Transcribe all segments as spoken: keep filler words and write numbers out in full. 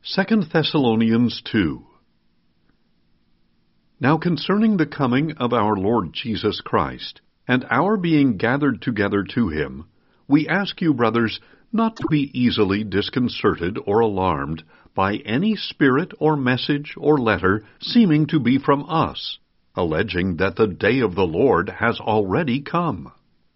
Second Thessalonians two. Now concerning the coming of our Lord Jesus Christ, and our being gathered together to him, we ask you, brothers, not to be easily disconcerted or alarmed by any spirit or message or letter seeming to be from us, alleging that the day of the Lord has already come.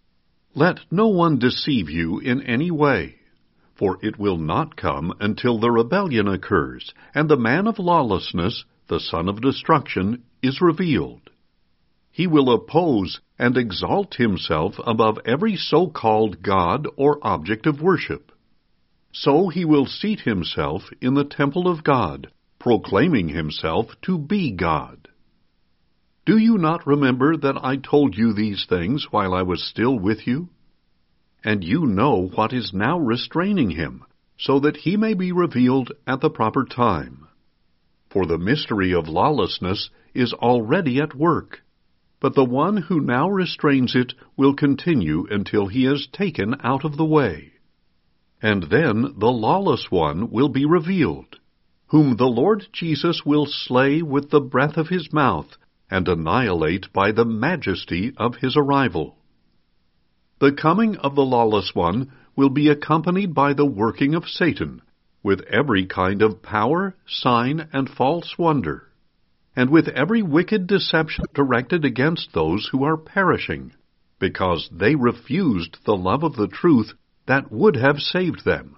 Let no one deceive you in any way, for it will not come until the rebellion occurs, and the man of lawlessness, the son of destruction, is revealed. He will oppose and exalt himself above every so-called God or object of worship. So he will seat himself in the temple of God, proclaiming himself to be God. Do you not remember that I told you these things while I was still with you? And you know what is now restraining him, so that he may be revealed at the proper time. For the mystery of lawlessness is already at work, but the one who now restrains it will continue until he is taken out of the way. And then the lawless one will be revealed, whom the Lord Jesus will slay with the breath of his mouth, and annihilate by the majesty of his arrival. The coming of the lawless one will be accompanied by the working of Satan, with every kind of power, sign, and false wonder, and with every wicked deception directed against those who are perishing, because they refused the love of the truth that would have saved them.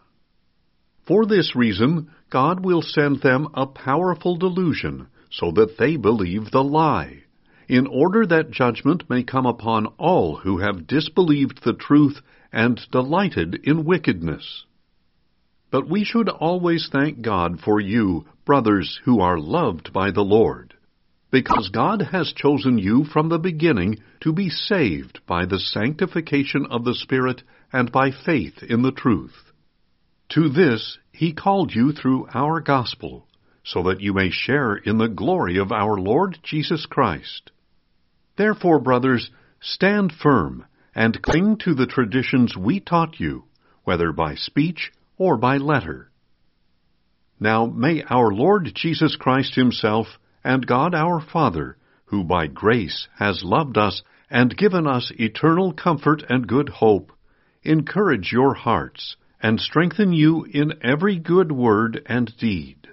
For this reason, God will send them a powerful delusion, so that they believe the lie, in order that judgment may come upon all who have disbelieved the truth and delighted in wickedness. But we should always thank God for you, brothers who are loved by the Lord, because God has chosen you from the beginning to be saved by the sanctification of the Spirit and by faith in the truth. To this he called you through our gospel, so that you may share in the glory of our Lord Jesus Christ. Therefore, brothers, stand firm and cling to the traditions we taught you, whether by speech or by letter. Now may our Lord Jesus Christ himself and God our Father, who by grace has loved us and given us eternal comfort and good hope, encourage your hearts and strengthen you in every good word and deed.